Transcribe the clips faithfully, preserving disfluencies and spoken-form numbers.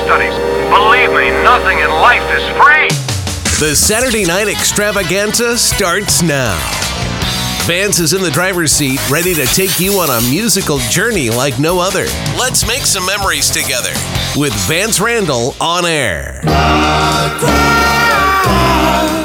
studies. Believe me, nothing in life is free. The Saturday Night Extravaganza starts now. Vance is in the driver's seat, ready to take you on a musical journey like no other. Let's make some memories together with Vance Randall on air. Cry, cry, cry.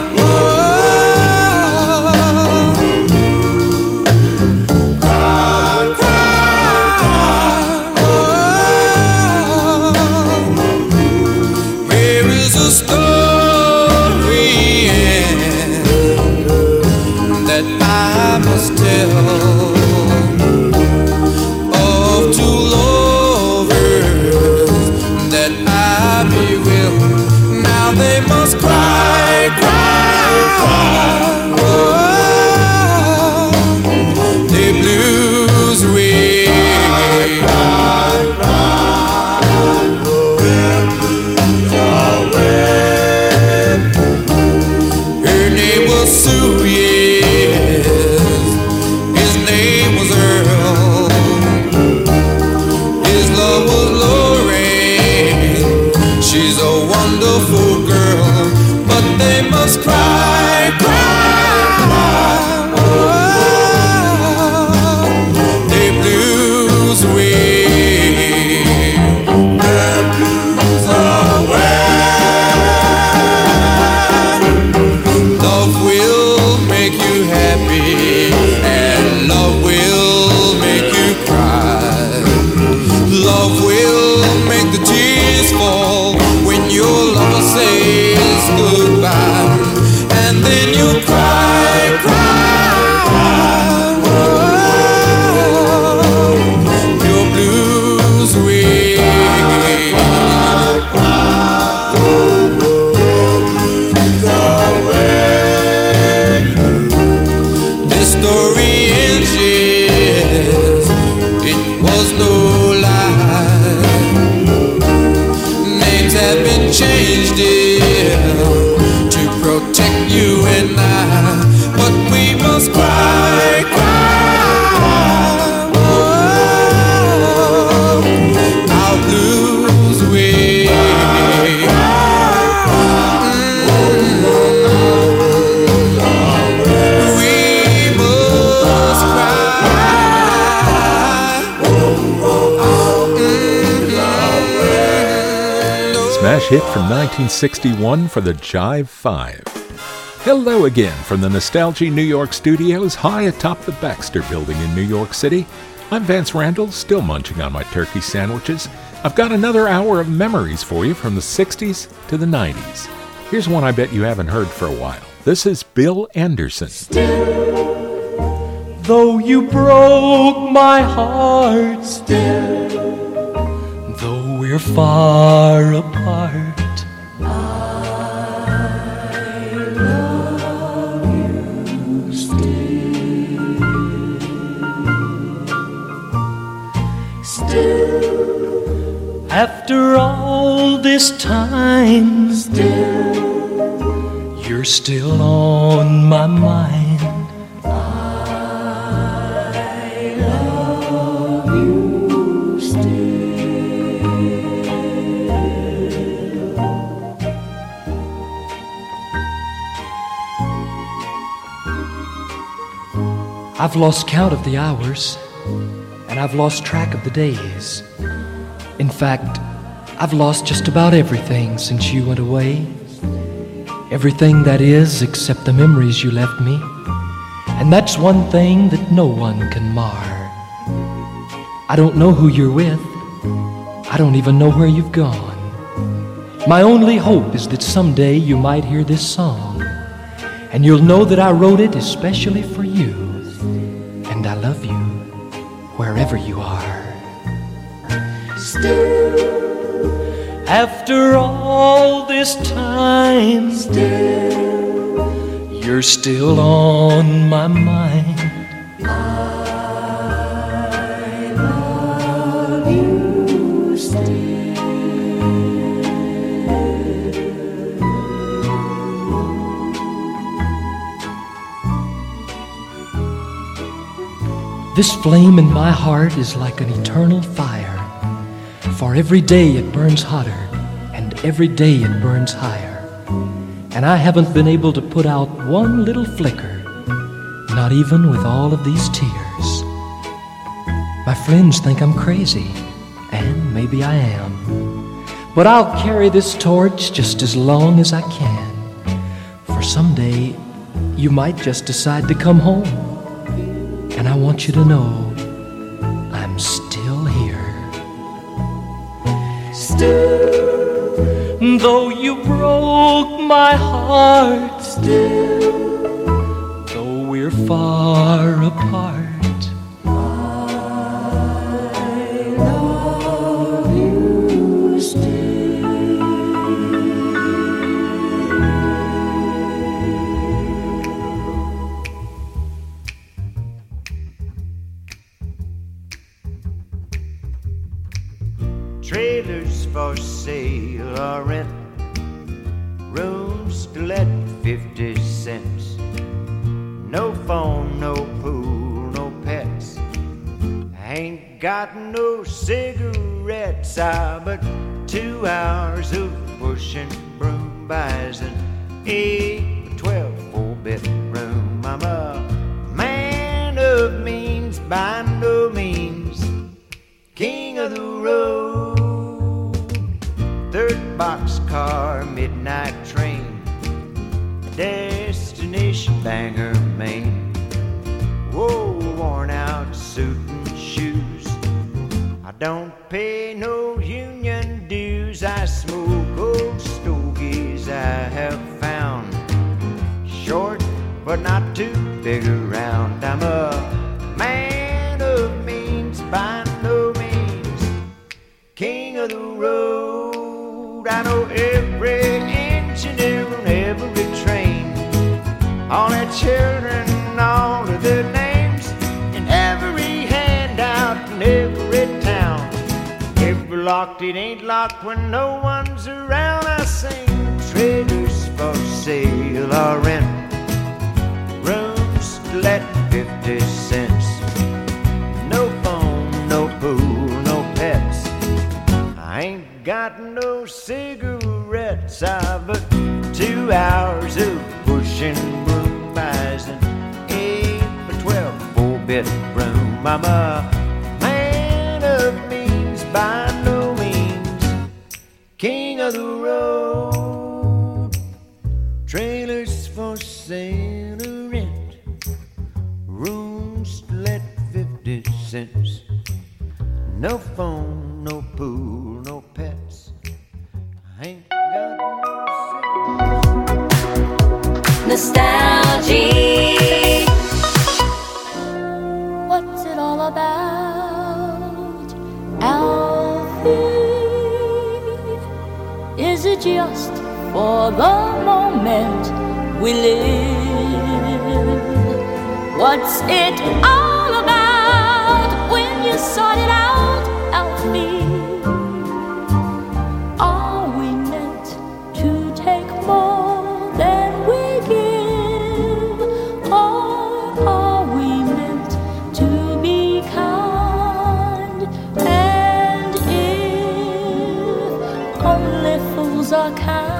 Hit from nineteen sixty-one for the Jive Five. Hello again from the Nostalgia New York studios high atop the Baxter Building in New York City. I'm Vance Randall, still munching on my turkey sandwiches. I've got another hour of memories for you from the sixties to the nineties. Here's one I bet you haven't heard for a while. This is Bill Anderson. Still, though you broke my heart, still, though we're far apart, I love you still. Still, after all this time, still, you're still on my mind. I've lost count of the hours, and I've lost track of the days. In fact, I've lost just about everything since you went away. Everything, that is, except the memories you left me. And that's one thing that no one can mar. I don't know who you're with. I don't even know where you've gone. My only hope is that someday you might hear this song, and you'll know that I wrote it especially for you. And I love you wherever you are. Still, after all this time, still, you're still on my mind. I love you still. This flame in my heart is like an eternal fire, for every day it burns hotter, every day it burns higher, and I haven't been able to put out one little flicker, not even with all of these tears. My friends think I'm crazy, and maybe I am, but I'll carry this torch just as long as I can, for someday you might just decide to come home, and I want you to know I'm still here. Still, though you broke my heart, still, though we're far apart, I love you still. Trailers for sale or rent, rooms to let fifty cents. No phone, no pool, no pets. I ain't got no cigarettes. I but two hours of pushing broom buys an eight, twelve, four-bedroom. I'm a man of means by no means, king of the road. Third boxcar, midnight train, destination Bangor, Maine. Whoa, worn out suit and shoes. I don't pay no union dues. I smoke old stogies I have found, short but not too big around. I'm a man of means by no means, king of the road. I know every engineer on every train, all their children, all of their names, and every handout in every town. If locked, it ain't locked when no one's around. I sing trailers for sale or rent, rooms to let fifty cents. No phone, no pool, no pets. I ain't got no cigarettes. I've but two hours of pushing broom buys an eight by twelve four-bedroom. I'm a man of means by no means, king of the road. Trailers for sale or rent, rooms to let fifty cents. No phone, no pool, no pets. I ain't got no cigarettes. Nostalgia. What's it all about, Alfie? Is it just for the moment we live? What's it all about when you sort it out, Alfie? Are we meant to take more than we give? Or are we meant to be kind? And if only fools are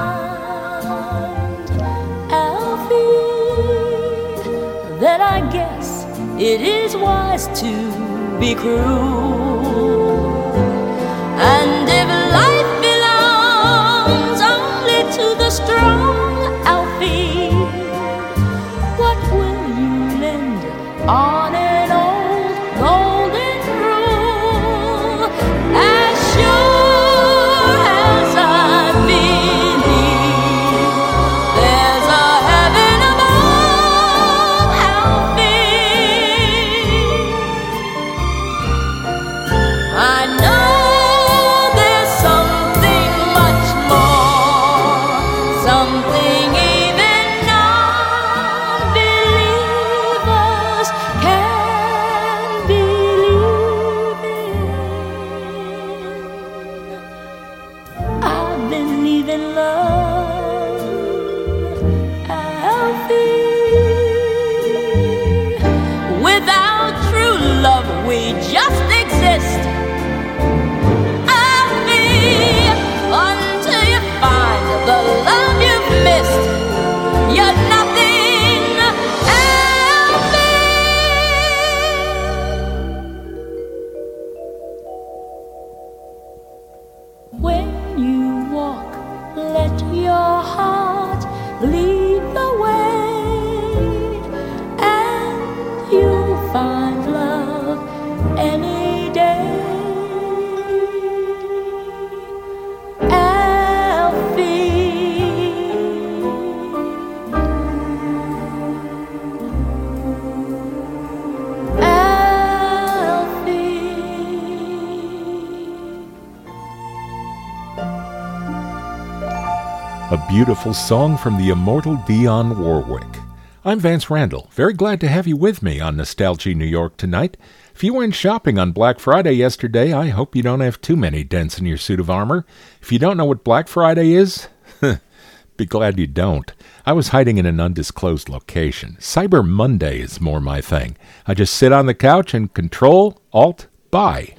kind, Alfie, then I guess it is wise to be cruel. And if life belongs only to the strong, Alfie, what will you lend on an old golden rule? As sure as I believe there's a heaven above, Alfie, I know there's something much more, something even non-believers can believe in. I believe in love, Alfie. Without true love, we just exist. Alfie, until you a beautiful song from the immortal Dionne Warwick. I'm Vance Randall, very glad to have you with me on Nostalgia New York tonight. If you went shopping on Black Friday yesterday, I hope you don't have too many dents in your suit of armor. If you don't know what Black Friday is, be glad you don't. I was hiding in an undisclosed location. Cyber Monday is more my thing. I just sit on the couch and control, alt, buy.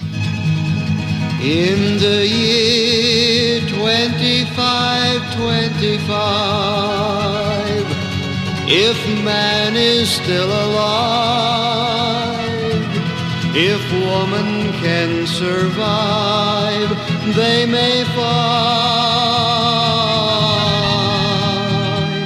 In the year twenty-five twenty-five, if man is still alive, if woman can survive, they may find.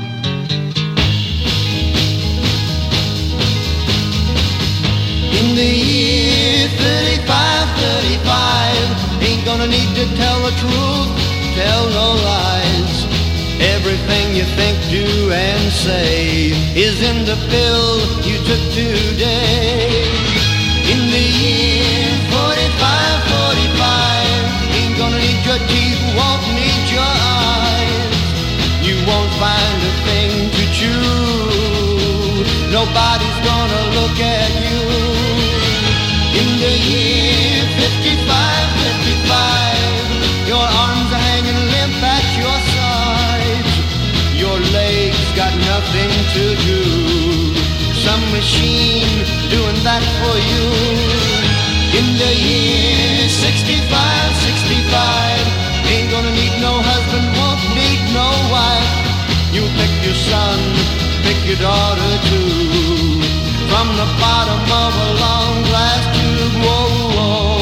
In the year thirty-five thirty-five, ain't gonna need to tell the truth, tell no lies. Everything you think, do, and say is in the pill you took today. In the year forty-five forty-five, ain't gonna need your teeth, won't need your eyes. You won't find a thing to chew, nobody's gonna look at you. In the year fifty-five fifty-five, your arms are hanging limp at your sides. Your legs got nothing to do, some machine doing that for you. In the year sixty-five sixty-five, ain't gonna need no husband, won't need no wife. You pick your son, pick your daughter too, from the bottom of a long glass tube. Whoa, whoa.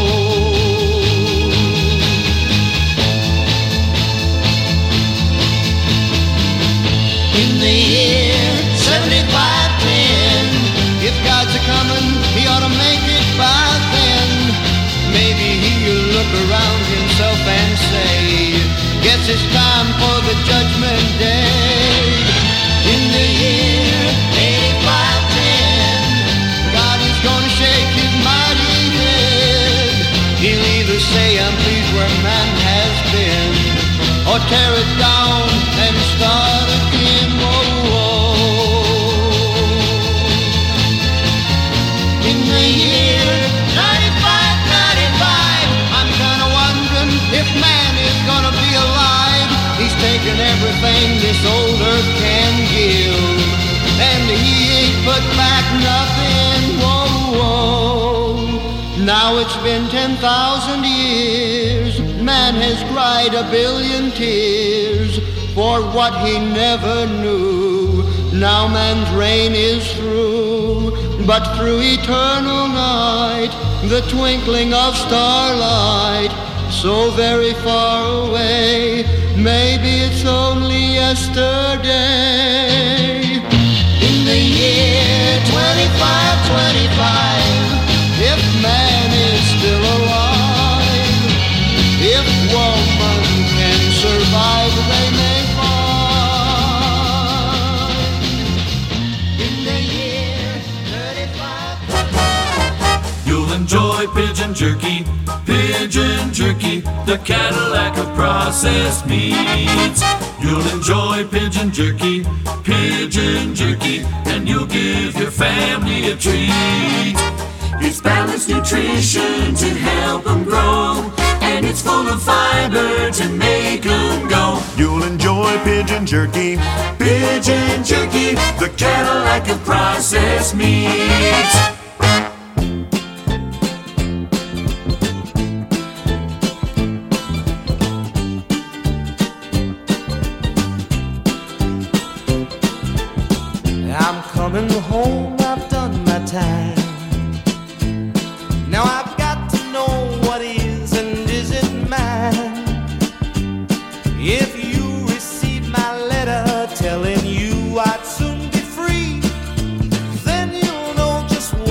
In the year seventy-five ten, if God's a-comin', he ought to make it by then. Maybe he'll look around himself and say, guess it's time for the judgment day. In the year eighty-five ten, God is gonna shake his mighty head. He'll either say, I'm pleased where man has been, or tear it down and start again. Whoa, whoa. In the year ninety-five ninety-five, I'm kinda wondering if man is gonna be alive. He's taken everything this old earth can give, and he ain't put back nothing. Whoa, whoa. Now it's been ten thousand years, man has cried a billion tears for what he never knew. Now man's reign is through, but through eternal night, the twinkling of starlight, so very far away, maybe it's only yesterday. In the year twenty-five twenty-five, if man is still alive, if woman can survive, they may find. In the year thirty-five, you'll enjoy pigeon jerky, pigeon jerky, the Cadillac of processed meats. You'll enjoy pigeon jerky, pigeon jerky, and you'll give your family a treat. It's balanced nutrition to help them grow, and it's full of fiber to make them go. You'll enjoy pigeon jerky, Pigeon jerky, the Cadillac of processed meats. I'm coming home, I've done my time. Now I've got to know what is and isn't mine. If you receive my letter telling you I'd soon be free, then you'll know just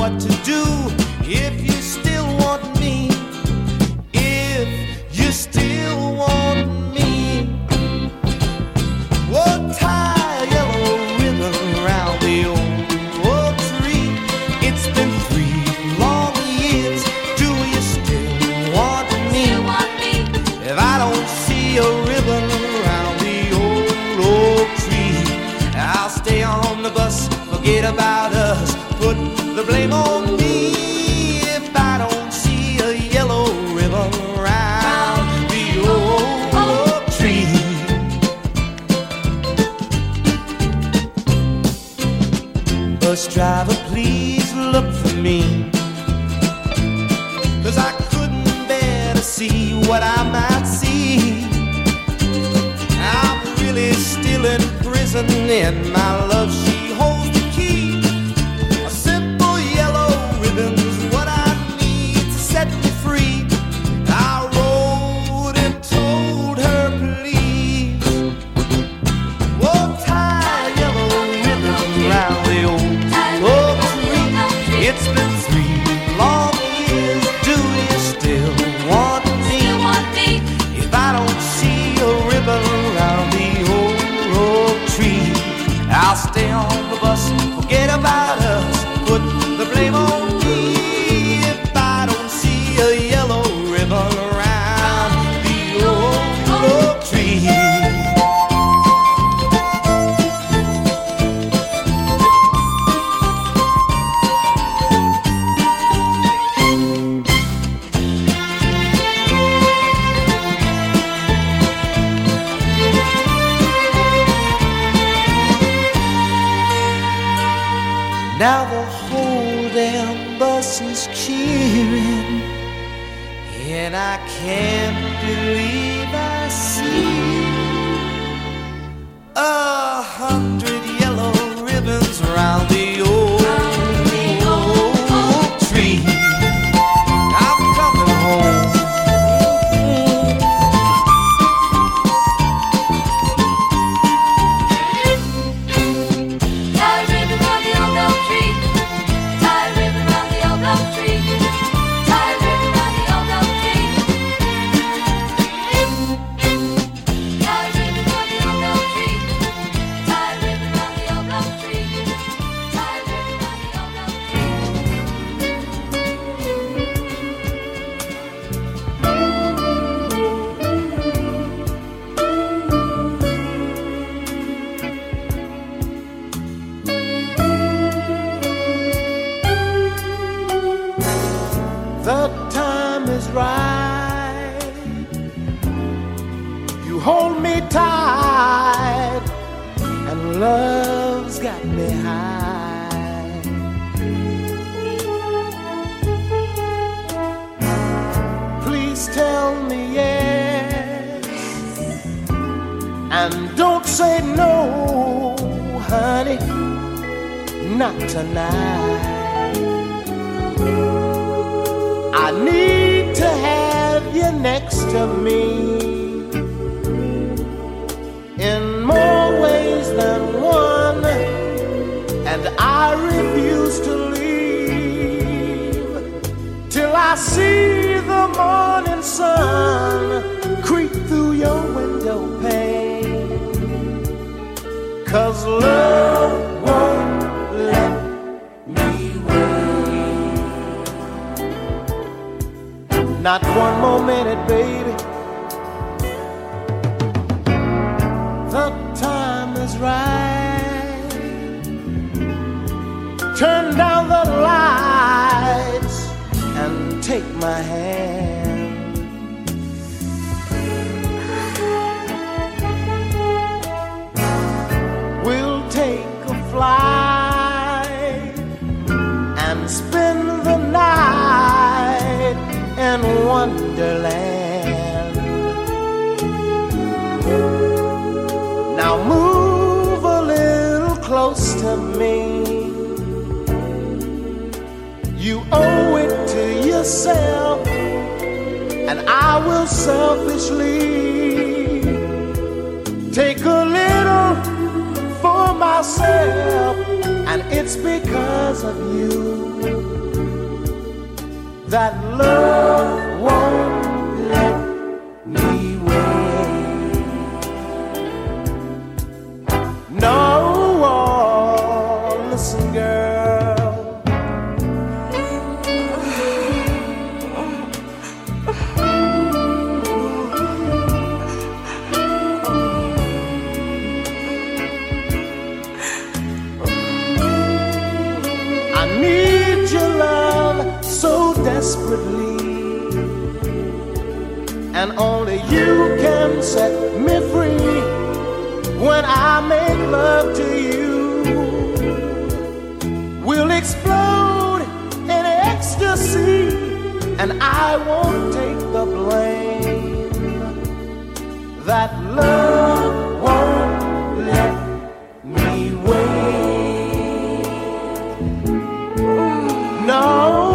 blame on me if I don't see a yellow ribbon around the old oak tree. Bus driver, please look for me, 'cause I couldn't bear to see what I might see. I'm really still in prison, and my love, she holds the key. A simple yellow ribbon's what I need to set me free. I wrote and told her, please, oh, tie a yellow ribbon round the old oak tree. It's been three long years, do you still want me? If I don't see a ribbon round the old oak tree, I'll stay on the bus, forget about us, put the blame on me if I don't see a yellow ribbon around the old oak tree. Now the whole damn bus is cheering, and I can't believe I see a hundred yellow ribbons round the old oak tree. I'm coming home. Tie a ribbon round the old oak tree. Tie a ribbon round the old oak tree. Tie a ribbon round the old oak tree. Tie a ribbon round the old oak tree. Tie a ribbon round the old oak tree. Tie a ribbon round the old oak The time is right. You hold me tight, and love's got me high. Please tell me yes, and don't say no, honey, not tonight. I need to have you next to me in more ways than one, and I refuse to leave till I see the morning sun creep through your window pane. 'Cause love won't let me wait. Not one more minute, baby. The time is right. Turn down the lights and take my hand. We'll take a flight and spend the night in Wonderland. Now move a little close to me. You owe it to yourself, and I will selfishly take a little for myself, and it's because of you that love won't let me wait. No, oh, listen, girl. I need your desperately, and only you can set me free. When I make love to you, we'll explode in ecstasy, and I won't take the blame. That love won't let me wait. No,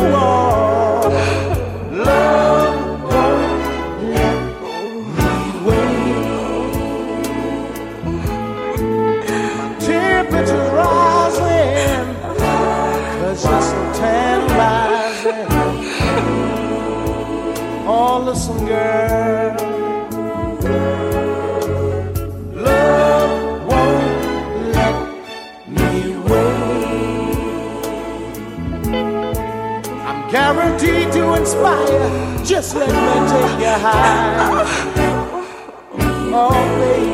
love won't let me wait. Temperature's rising, 'cause you're so tantalizing. Oh, listen, girl, love won't let me wait. I'm guaranteed to inspire. Just let me take you high. Oh, baby.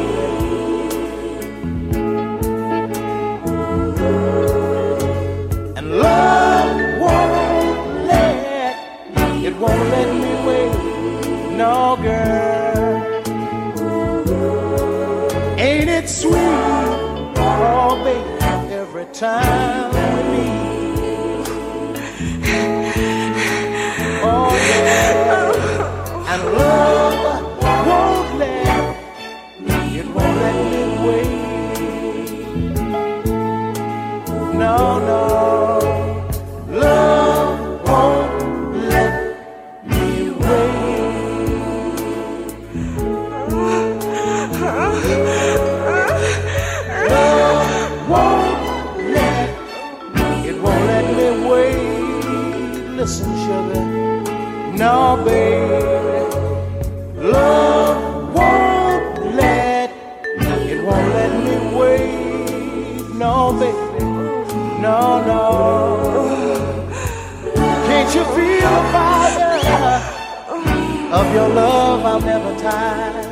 And love won't let, it won't let me wait. No, girl. Ain't it sweet? Oh, baby, every time we meet. Oh, yeah. And love won't let, it won't let me wait. No, no. Love won't let me wait. Love won't let, it won't let me wait. Listen, sugar, no, baby. Love won't let, it won't let me wait. No, baby, no, no. Can't you feel the fire of your love? I'll never tire.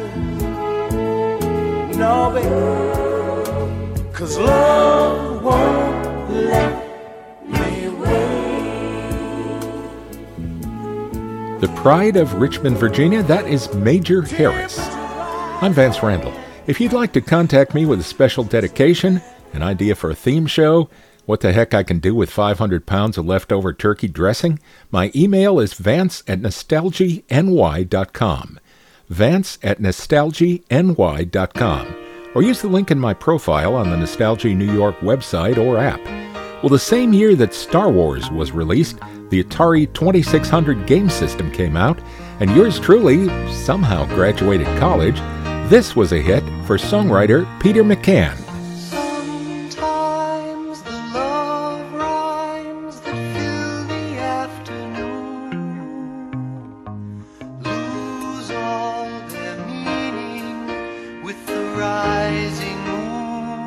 No, baby, 'cause love won't let me wait. The pride of Richmond, Virginia, that is Major Harris. I'm Vance Randall. If you'd like to contact me with a special dedication, an idea for a theme show, what the heck I can do with five hundred pounds of leftover turkey dressing, my email is vance at nostalgy n y dot com. Vance at nostalgy n y dot com. Or use the link in my profile on the Nostalgia New York website or app. Well, the same year that Star Wars was released, the Atari twenty-six hundred game system came out, and yours truly somehow graduated college. This was a hit for songwriter Peter McCann. Sometimes the love rhymes that fill the afternoon lose all their meaning with the rising moon.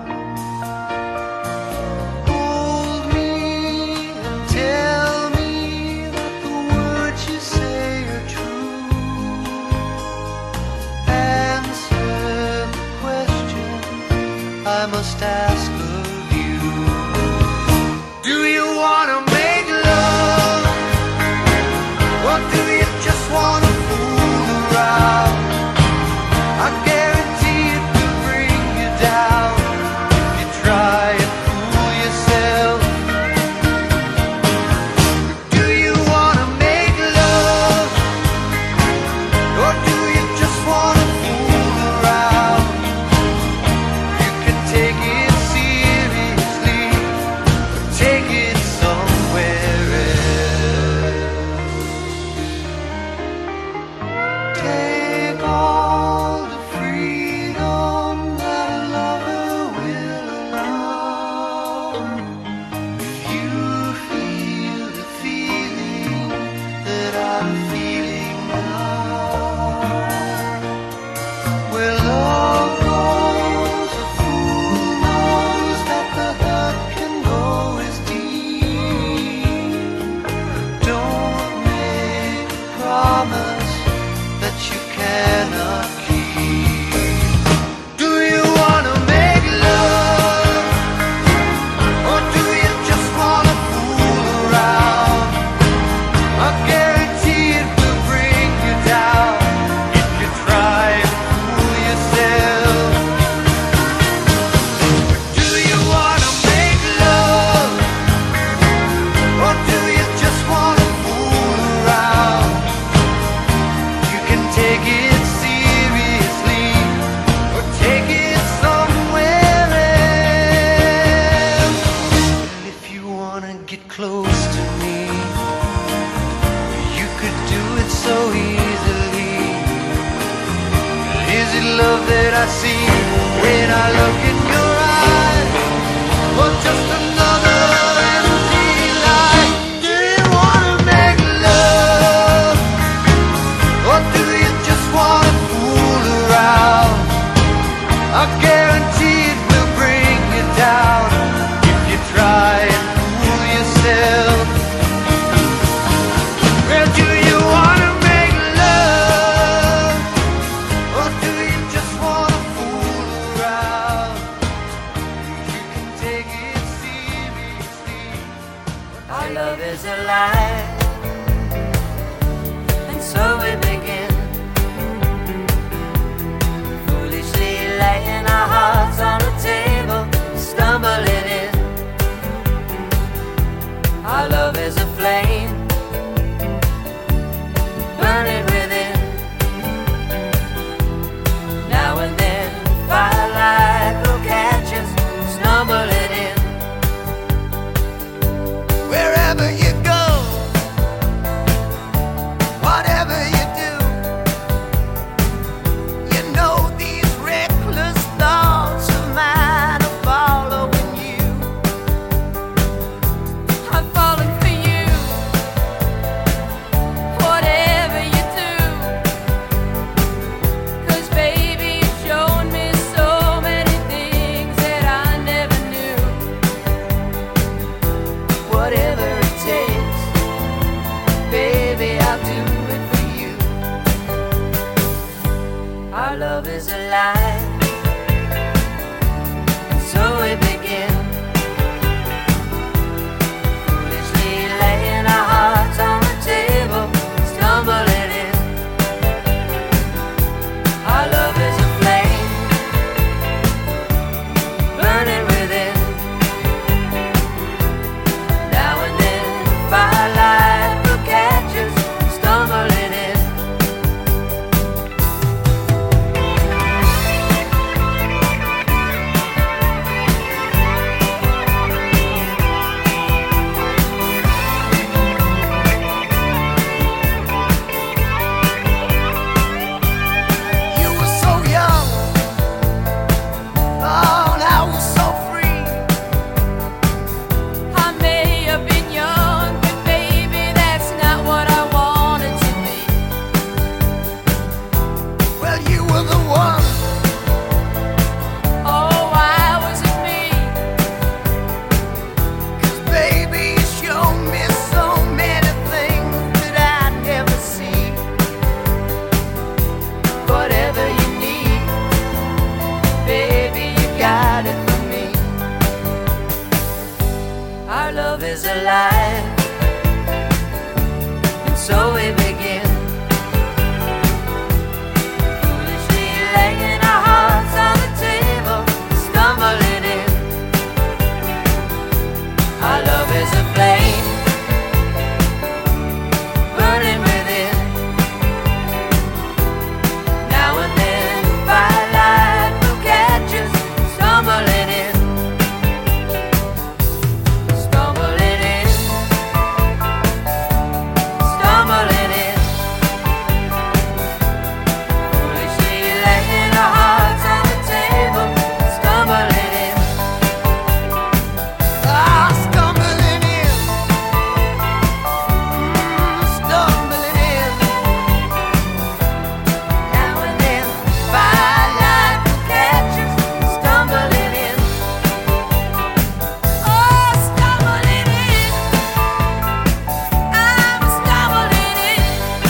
Hold me and tell me that the words you say are true. Answer the question close to me. You could do it so easily. Is it love that I see when I look in your eyes, or just another empty lie? Do you wanna make love, or do you just wanna fool around? I guarantee it will bring you down if you try and fool yourself. Well, do you wanna make love, or do you just wanna fool around? You can take it seriously. Our love is a lie, and so we begin. Foolishly laying our hearts on the table, stumbling in. Our love is a flame, burning within. Now and then, firelight will catch us, stumbling in. Wherever you go, whatever you do, you know these reckless thoughts of mine are following you. I'm falling for you, whatever you do. 'Cause baby, you've shown me so many things that I never knew. Whatever it takes, baby, I'll do it for you. Our love is a lie, and so we begin. Foolishly laying our hearts on the table, stumbling in. Our love is a flame, burning within. Now and then, firelight will catch us, stumbling in. You were so young, oh, and I was so free. I may have been young, but baby, that's not what I wanted to be. Well, you were the one. Oh, why was it me? 'Cause baby, you showed me so many things that I'd never see. Whatever you need, baby, you got it for me. Our love is a lie, and so we begin. Foolishly laying our hearts on the table, stumbling in. Our love is a flame, burning within. Now and then, firelight will catch us, stumbling in. Stumbling in. Stumbling in. Foolishly laying our hearts on the table, stumbling in. Ah, stumbling in. Mm, stumbling in. Now and then, firelight will catch us, stumbling in. Oh, stumbling in. I'm stumbling in.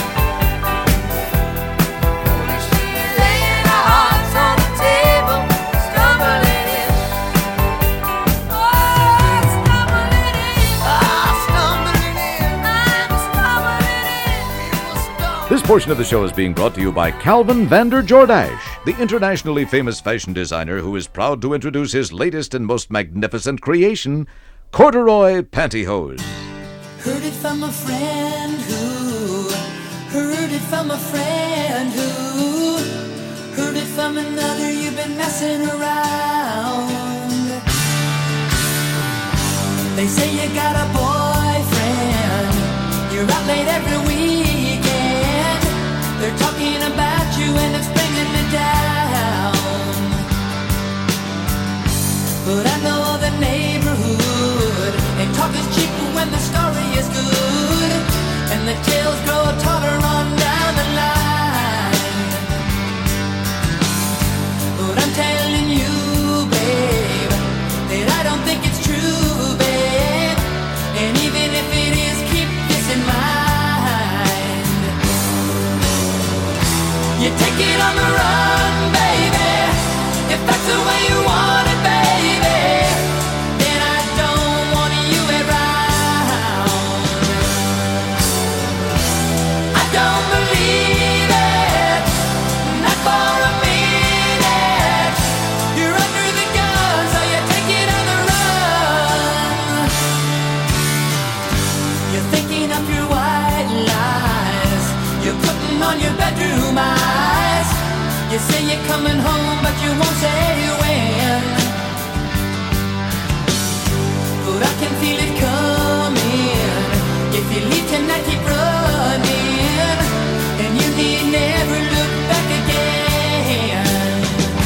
Foolishly laying our hearts on the table, stumbling in. Oh, stumbling in. Ah, stumbling in. I'm stumbling in. We will stumble. This portion of the show is being brought to you by Calvin Vander Jordache, the internationally famous fashion designer who is proud to introduce his latest and most magnificent creation, corduroy pantyhose. Heard it from a friend who heard it from a friend who heard it from another. You've been messing around. They say you got a boyfriend. is good, and the tales grow taller on down the line. But I'm telling you, babe, that I don't think it's true, babe. And even if it is, keep this in mind. You take it on the run, baby, if that's the way you want it, baby. Then I don't want you around. I don't believe it, not for a minute. You're under the gun, so you take it on the run. You're thinking up your white lies, you're putting on your bedroom eyes. You say you're coming home, but you won't say when. But I can feel it coming. If you leave tonight, keep running, and you need never look back again.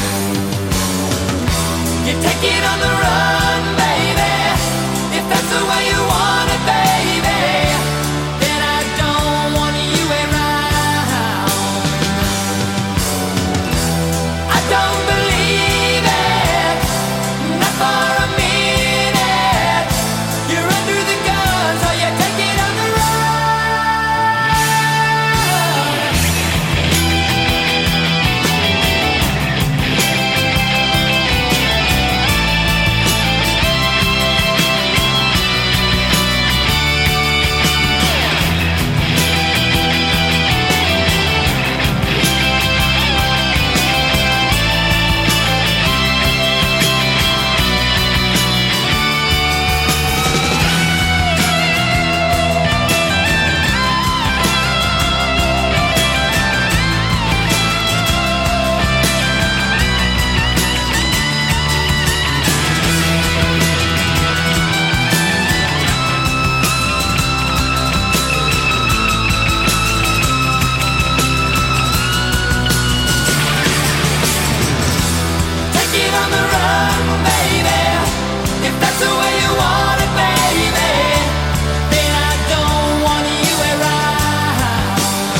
You take it on the run, baby, if that's the way you want it, baby. Then I don't want you around. I don't believe it, not for a minute. You're under the gun, so you take it on the run. Take it on the run, baby, if that's the way you want it, baby. Then I don't want you around.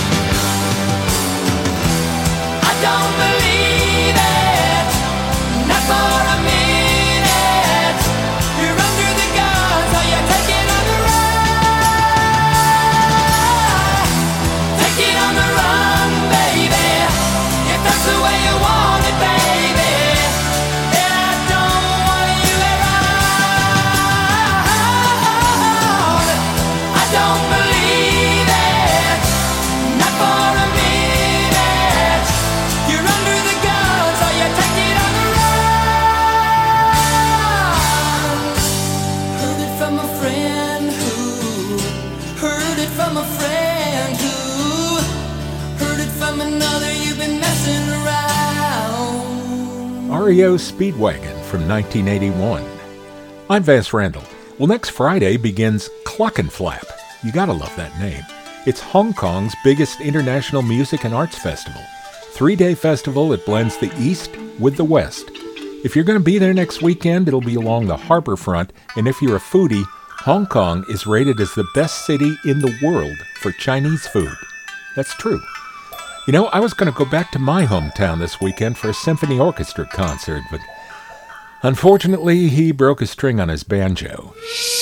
I don't believe it, not for a minute. You're under the gun, so you take it on the run. Take it on the run, baby, if that's the way you want it, baby. Then I don't want you around. I don't believe it, not for a minute. You're under the gun, so you take it on the run. Heard it from a friend who heard it from a friend who heard it from another. You've been messing around. R E O Speedwagon from nineteen eighty-one. I'm Vance Randall. Well, next Friday begins Clockenflap. You gotta love that name. It's Hong Kong's biggest international music and arts festival. Three-day festival that blends the East with the West. If you're going to be there next weekend, it'll be along the harbor front, and if you're a foodie, Hong Kong is rated as the best city in the world for Chinese food. That's true. You know, I was going to go back to my hometown this weekend for a symphony orchestra concert, but unfortunately, he broke a string on his banjo.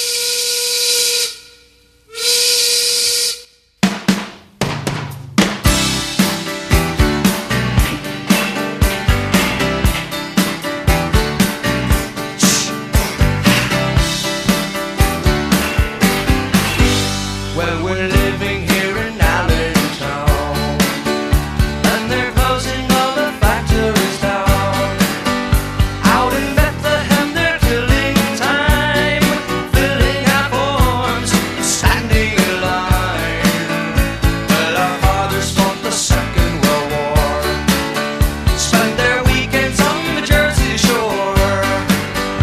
Well, we're living here in Allentown, and they're closing all the factories down. Out in Bethlehem, they're killing time, filling out forms, standing in line. Well, our fathers fought the Second World War, spent their weekends on the Jersey Shore.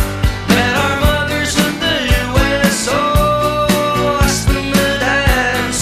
Met our mothers in the U S O, asked them to dance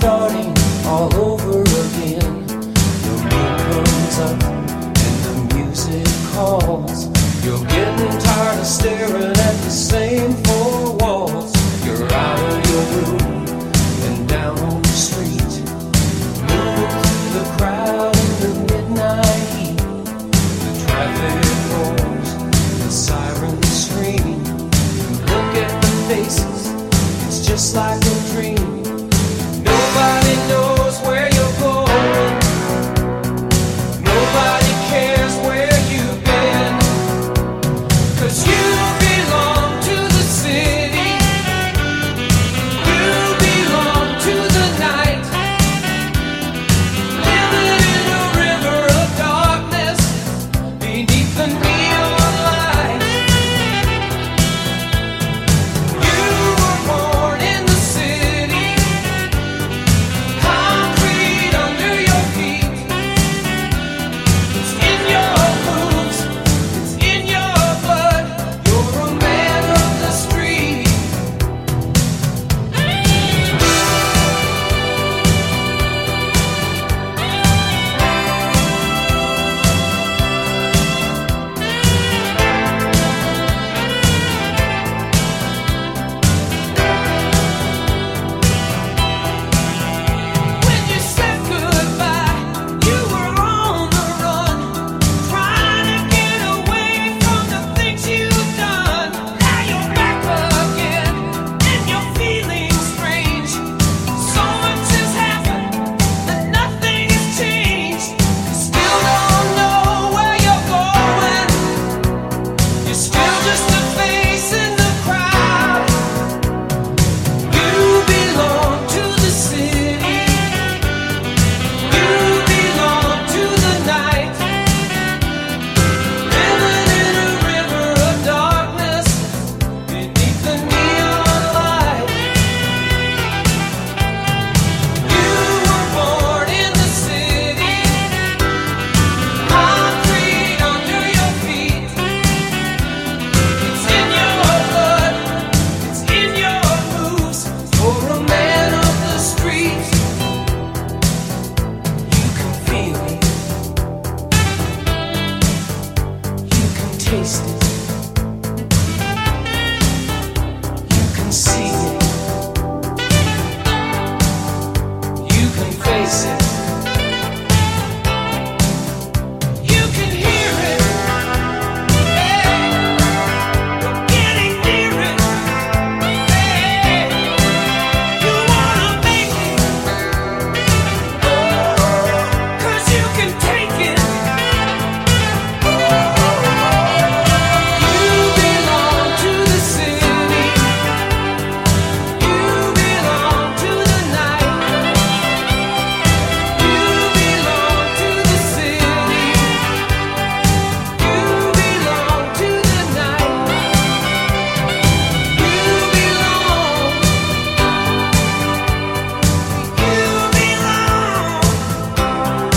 starting all over again. The moon comes up and the music calls. You're getting tired of staring at the same four walls. You're out of your room and down on the street, moving through the crowd in the midnight heat. The traffic roars, the sirens scream. You look at the faces, it's just like a dream. Nobody knows where you're going. Nobody cares where you've been. 'Cause you belong to the city. You belong to the night. Living in a river of darkness beneath the neon lights. You were born in the city. Concrete under your feet. It's in your moves. It's in your blood. You're a man of the street. When you said goodbye, you were on the run, trying to get away from the things you've done. Now you're back again, and you're feeling strange. So much has happened, and nothing has changed. You still don't know where you're going. You're still just a face in the crowd. You belong to the city. You belong to the night. Living in a river of darkness beneath the neon light. You were born in the city. Concrete under your feet. It's in your blood. It's in your moves. You're a man of the street. You can feel it. You can taste it. You can see it. You can face it. You can hear it. Hey, you're getting near it. Hey, you wanna make it. Oh, 'cause you can take it. You belong to the city. You belong to the night. You belong to the city. You belong to the night. You belong. You belong.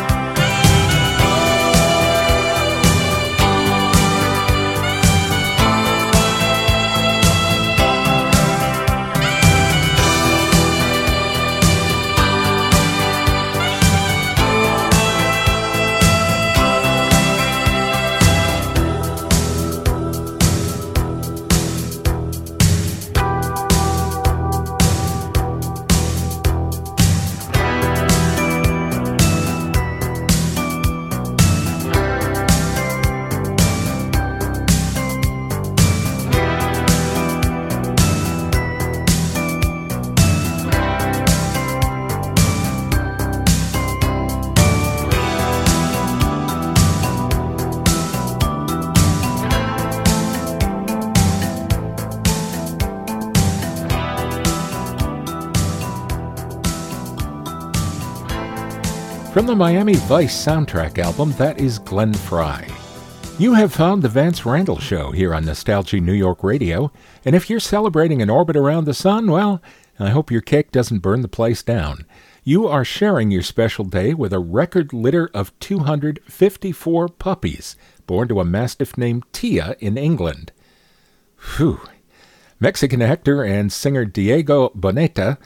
From the Miami Vice soundtrack album, that is Glenn Frey. You have found the Vance Randall Show here on Nostalgia New York Radio, and if you're celebrating an orbit around the sun, well, I hope your cake doesn't burn the place down. You are sharing your special day with a record litter of two hundred fifty-four puppies born to a mastiff named Tia in England. Whew. Mexican actor and singer Diego Boneta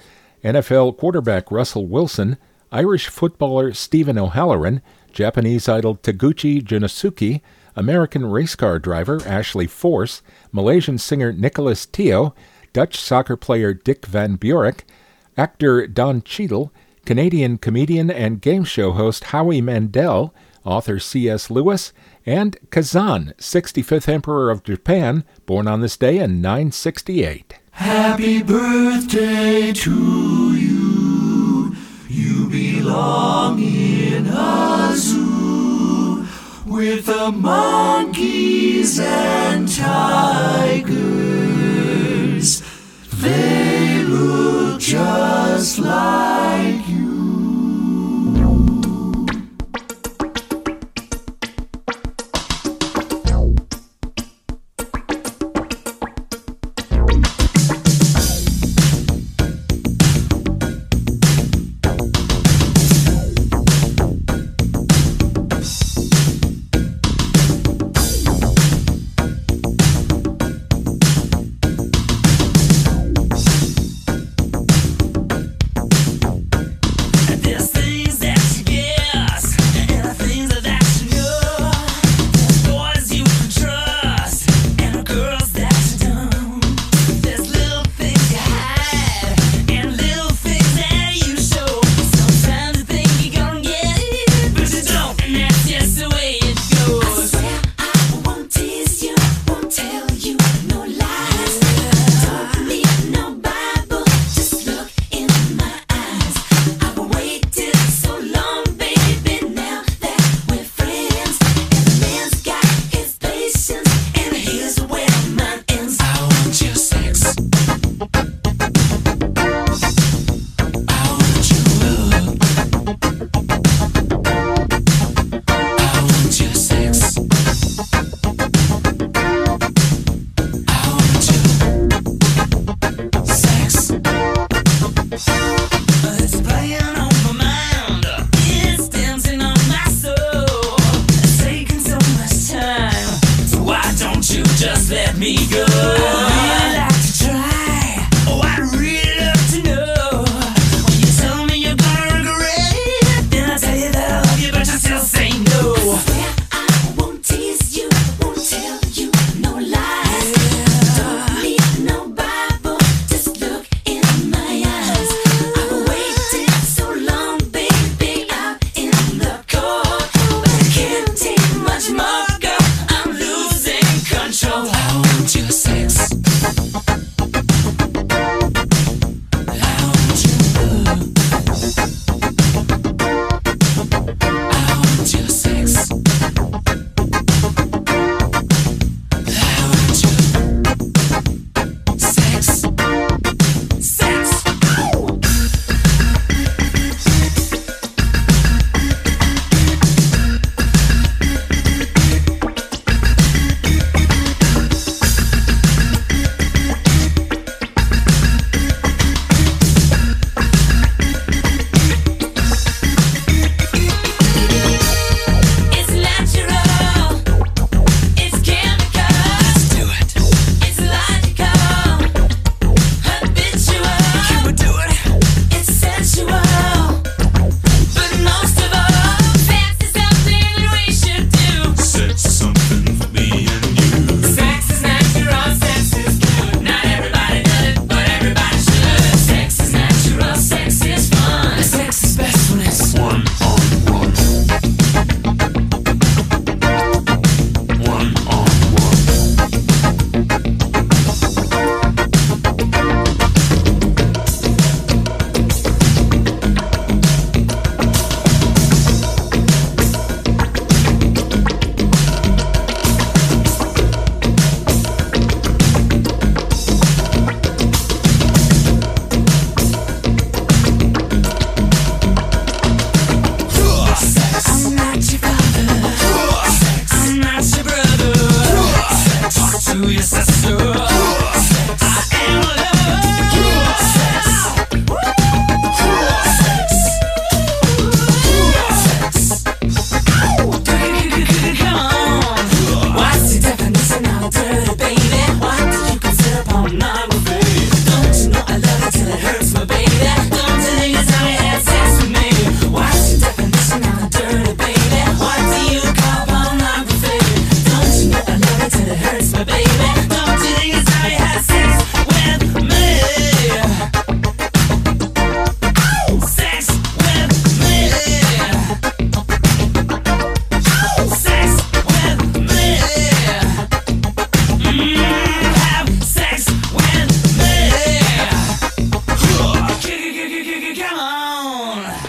N F L quarterback Russell Wilson, Irish footballer Stephen O'Halloran, Japanese idol Taguchi Junosuke, American race car driver Ashley Force, Malaysian singer Nicholas Teo, Dutch soccer player Dick Van Buurik, actor Don Cheadle, Canadian comedian and game show host Howie Mandel, author C S Lewis, and Kazan, sixty-fifth Emperor of Japan, born on this day in nine sixty-eight. Happy birthday to you. You belong in a zoo with the monkeys and tigers. They look just like you.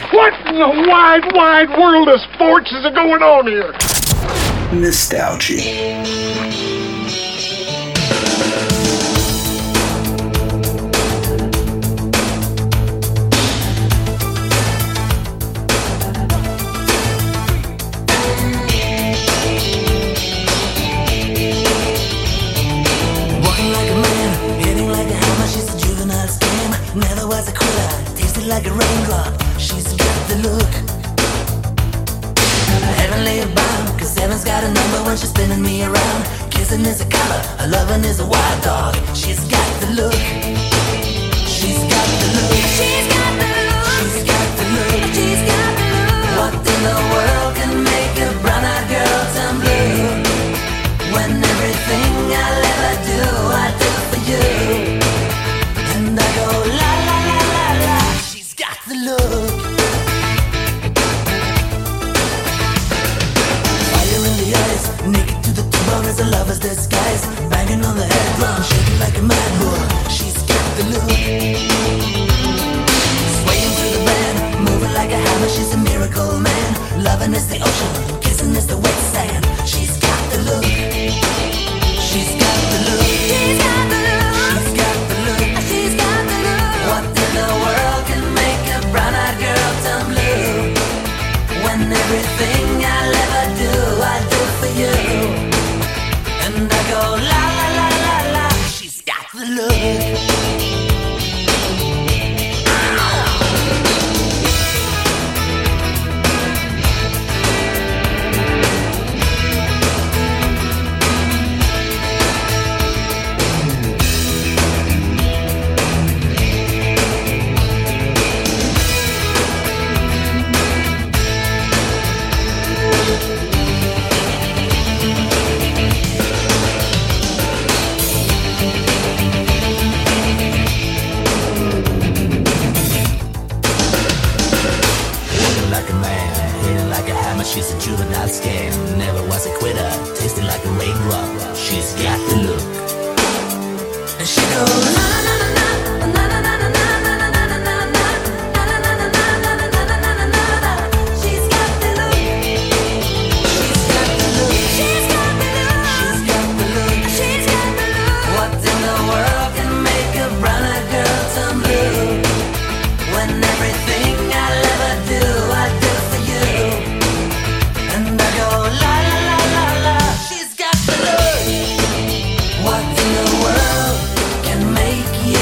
What in the wide, wide world of sports is going on here? Nostalgia. Walking like a man, hitting like a hammer. She's a juvenile scam. Never was a quitter, tasted like a raindrop. She's got the look. Heavenly bound, cause heaven's got a number when she's spinning me around. Kissing is a color, her loving is a wild dog. She's got the look. She's got the look. She's got the look. She's got the look. She's got the look. What in the world can make a brown-eyed girl turn blue? When everything I'll ever do, I do for you. And I go la la la la la. She's got the look. Fire in the eyes, naked to the bone as a lover's disguise. Banging on the head drum, shaking like a mad bull. She's got the look. Swaying through the band, moving like a hammer. She's a miracle man. Loving is the ocean, kissing is the wet sand. She's got the look. She's got the look. She's got the look. She's got the look. She's got the look. What in the world can make a brown-eyed girl turn blue? When everything I'll ever do, I do for you. And I go la la la la la. She's got the look. Like a man, hitting like a hammer. She's a juvenile scam. Never was a quitter, tasting like a raindrop. She's got the look. And she goes na na na na na na na na na na na na na na. She's got the look. She's got the look. She's got the look. She's got the look. She's got the look. What in the world can make a brown-eyed girl turn blue? When everything I'll ever do, I do for you. And I go la la la la la. She's got the look. What in the world can make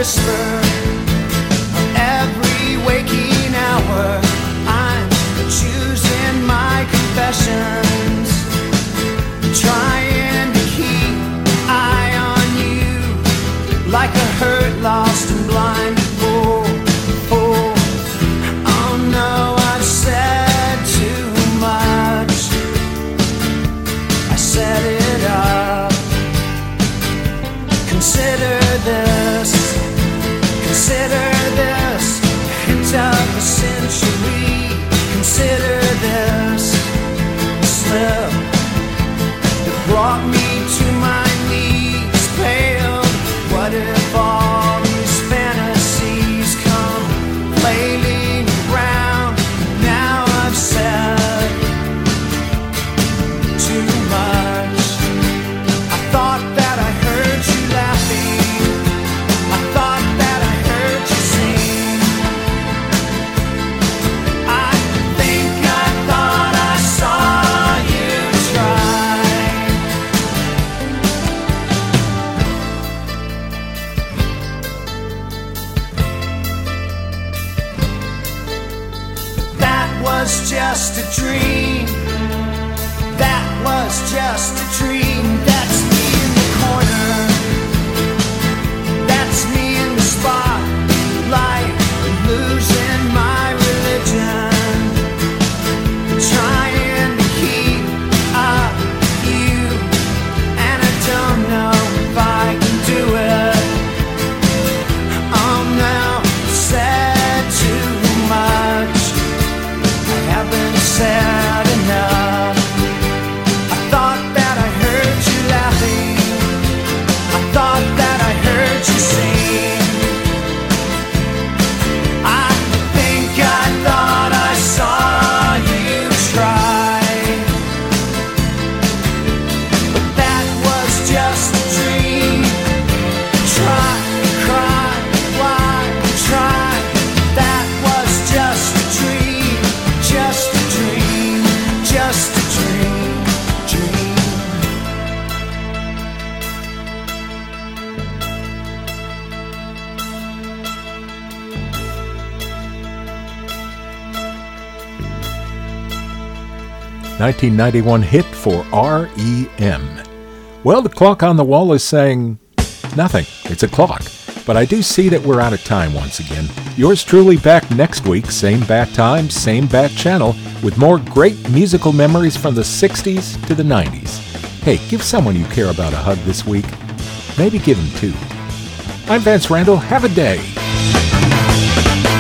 whisper of every waking hour. I'm choosing my confessions, trying to keep eye on you like a hurt, lost and blind fool. Oh, oh no, I've said too much. I set it up. Consider this, consider this, a hint of a century. Consider this, a slip that brought me to my knees, pale. What if all these fantasies come flailing around? Now I've said too much. I thought that I heard you laughing. I thought that I heard you sing. I think I thought I saw you try. That was just a dream. That was just a dream. That's me in the corner. That's me in the spotlight, losing my religion, trying to keep up with you, and I don't know if I can do it. Oh no, I've said too much. I haven't said enough. I thought that I heard you laughing. I thought that I heard you sing. I think I thought I saw you try. But that was just a dream. Try, cry, why, try. That was just a dream. Just a dream. Just a dream. Dream. nineteen ninety-one hit for R E M. Well, the clock on the wall is saying nothing. It's a clock. But I do see that we're out of time once again. Yours truly back next week, same bat time, same bat channel, with more great musical memories from the sixties to the nineties. Hey, give someone you care about a hug this week. Maybe give them two. I'm Vance Randall. Have a day.